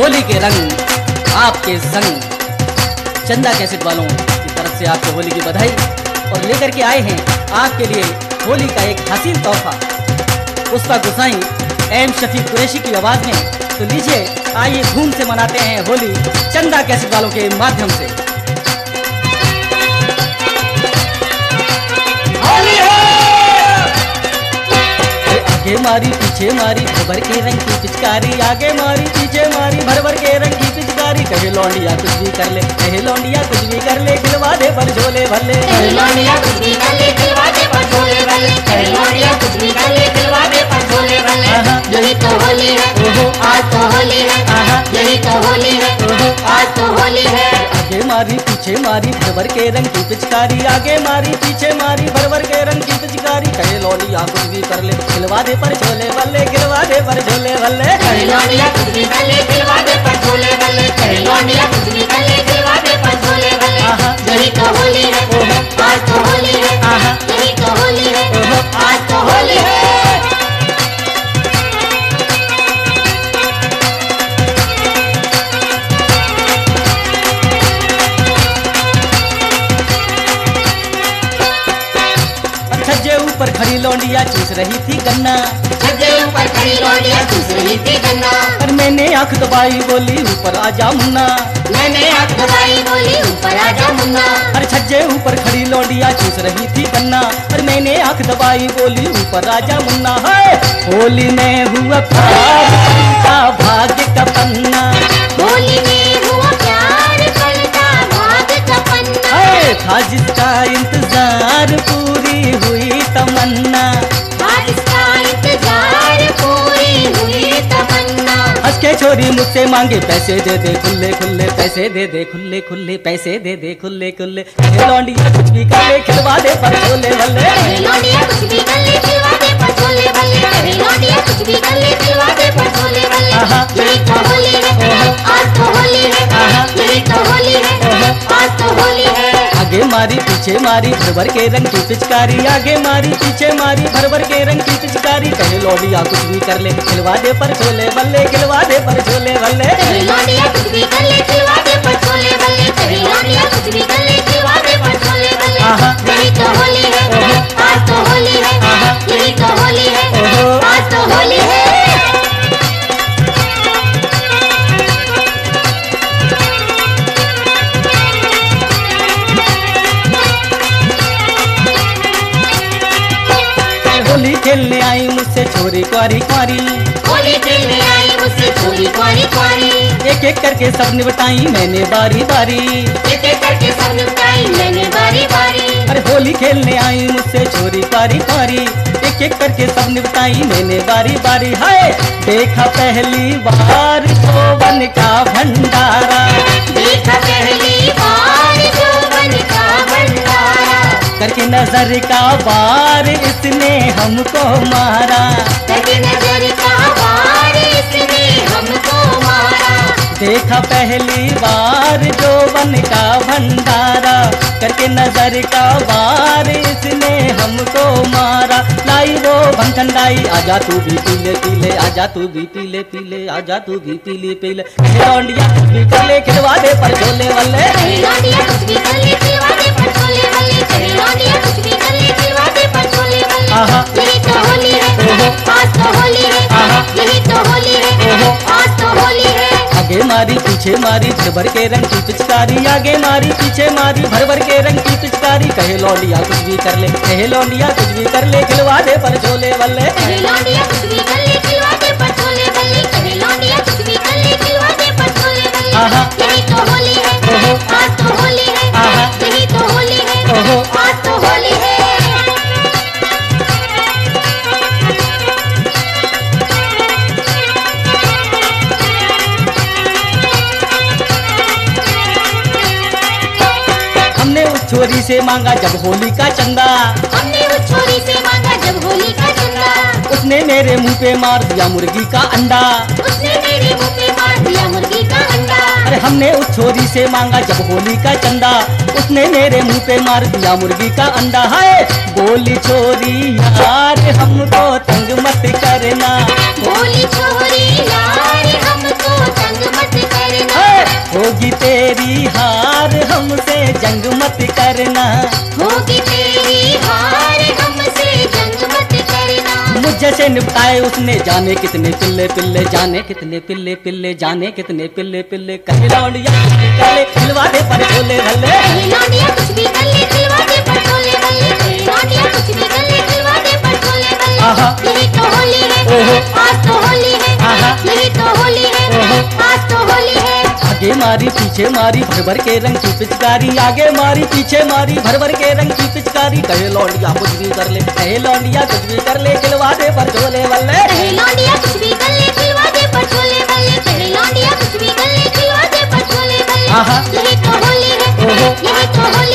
होली के रंग आपके संग। चंदा कैसेट वालों की तरफ से आपको होली की बधाई और लेकर के आए हैं आपके लिए होली का एक हसीन तोहफा पुष्पा गोसाई एम शफीक कुरैशी की आवाज में। तो लीजिए आइए धूम से मनाते हैं होली चंदा कैसेट वालों के माध्यम से। होली है! आगे मारी पीछे मारी भर के रंग की पिचकारी, आगे मारी पीछे मारी भर के रंग की पिचकारी। कहे लौंडिया कुछ भी कर ले, कहे लौंडिया कुछ भी कर ले, खिलवा दे पर झोले भर ले। कहे लौंडिया कुछ भी कर ले, खिलवा दे पर झोले भर ले। कहे लौंडिया कुछ भी कर ले, खिलवा दे पर झोले भर ले। यही तो होली है, आज तो होली है। यही तो होली है, आज तो होली है। आगे मारी पीछे मारी भर के रंग की पिचकारी, आगे मारी पीछे मारी भर के रंग की पिचकारी। कहे लौंडिया कुछ भी कर ले, खिलवा दे पर झोले भर ले, खिलवा दे पर झोले भर ले। कहे लौंडिया कुछ भी कर ले, खिलवा दे पर झोले भर ले। कहे लौंडिया कुछ भी कर ले, खिलवा दे पर झोले भर ले। यही तो होली है, आज तो होली है। यही तो होली है, आज तो होली है। छज्जे ऊपर खड़ी लौंडिया चूस रही थी गन्ना, छज्जे ऊपर खड़ी लौंडिया चूस रही थी गन्ना। पर मैंने आंख दबाई बोली ऊपर आजा मुन्ना। मैंने आंख दबाई बोली ऊपर आजा मुन्ना। अरे छज्जे ऊपर खड़ी लौंडिया चूस रही थी गन्ना, और मैंने आंख दबाई बोली ऊपर आजा मुन्ना। है होली में हुआ प्यार का भाग्य का पन्ना, होली में हुआ प्यार पलटा भाग का पन्ना। है था जिसका इंतजार पूरी हुई तमन्ना, आज इसका इंतजार पूरी हुई तमन्ना। हंस के छोरी मुझसे मांगे पैसे दे दे खुले खुले, पैसे दे दे खुले खुले, पैसे दे दे खुले खुले। कहे लौंडिया कुछ भी कर ले, खिलवा दे पर झोले भले। कहे लौंडिया कुछ भी कर ले, खिलवा दे पर झोले भले। कहे लौंडिया कुछ भी कर ले, खिलवा दे पर झोले भले। यही तो होली है, आज तो होली है। यही तो होली है, आज तो होली है। आगे मारी पीछे मारी भर के रंग की पिचकारी, आगे मारी पीछे मारी भर के रंग की पिचकारी। कहे लौंडिया कुछ भी कर ले, खिलवा दे पर झोले भले, खिलवा दे पर झोले भले। कहे लौंडिया कुछ भी कर ले, खिलवा दे पर झोले भले। कहे लौंडिया कुछ भी कर ले, खिलवा दे पर झोले भले। यही तो होली है, आज तो होली है। यही तो होली है, आज तो होली है। होली खेलने आई मुझसे छोरी क्वारी क्वारी, होली खेलने आई मुझसे छोरी क्वारी क्वारी। एक एक करके सब निपटाई मैंने बारी बारी, एक एक करके सब निपटाई मैंने बारी बारी। अरे होली खेलने आई मुझसे छोरी क्वारी क्वारी, एक एक करके सब निपटाई मैंने बारी बारी। हाय देखा पहली बार यौवन का भंडारा, देखा पहली बार यौवन का भंडारा। करके नजर का वार इसने हमको मारा, करके नजर का वार इसने हमको मारा। देखा पहली बार यौवन का भंडारा, करके नजर का वार इसने हमको मारा। लाई वो भंगंडाई आजा तू भी पीले पीले, आजा तू भी पीले पीले, आजा तू भी पीले पीले। लौंडिया कुछ भी कर ले, खिलवा दे पर झोले वाले। कहे लौंडिया कुछ भी कर ले, खिलवा दे पर झोले वाले। कहे लौंडिया कुछ भी कर ले, खिलवा दे पर झोले वाले। यही तो होली है, आज तो होली है। यही तो होली है, आज तो होली है। आगे मारी पीछे मारी भर के रंग की पिचकारी, आगे मारी पीछे मारी भर के रंग की पिचकारी। कहे लौंडिया कुछ भी कर ले, कहे लौंडिया कुछ भी कर ले, खिलवा दे पर झोले वाले। कहे लौंडिया कुछ भी कर ले, खिलवा दे पर झोले वाले। कहे लौंडिया कुछ भी कर ले, खिलवा दे पर झोले वाले। यही तो होली है, आज तो होली है। यही तो होली है, आज तो होली है। हमने उस छोरी से मांगा जब होली का चंदा, हमने उस छोरी से मांगा जब होली का चंदा। उसने मेरे मुंह पे मार दिया मुर्गी का अंडा, उसने मेरे मुंह पे मार दिया मुर्गी का अंडा। अरे हमने उस छोरी से मांगा जब होली का चंदा, उसने मेरे मुंह पे मार दिया मुर्गी का अंडा। है बोली छोरी यार हमको तंग मत करना, बोली छोरी यार हमको जंग मत करना। होगी तेरी हार हमसे जंग मत करना। होगी तेरी हार हमसे जंग मत करना। मुझे से निपटाए उसने जाने कितने पिल्ले पिल्ले, जाने कितने पिल्ले पिल्ले, जाने कितने पिल्ले पिल्ले। कहे लौंडिया करे खिलवा दे पर झोले भले। कहीं लौंडिया कुछ भी कर ले खिलवा दे पर झोले बल्ले। कहीं लौंडिया कुछ भी कर ले खिलवा दे पर झोले आहा। बल्ले। यही तो होली है, ओहो। आज तो होली है। आहा। यही तो होली है, ओहो। आज तो होली है। आगे मारी पीछे मारी भर भर के रंग की पिचकारी। आगे मारी पीछे मारी भर भर के रंग की पिचकारी। कहे लौंडिया कुछ भी कर ले, कहे लौंडिया कुछ भी कर ले खिलवा दे पर झोले भले। कहीं लौंडिया कुछ भी कर ले खिलवा दे पर झोले बल्ले। कहीं लौंडिया कुछ भी कर ले खिलवा दे पर झोले बल्ले। आहा। यही तो होली है, ओहो। यही तो होली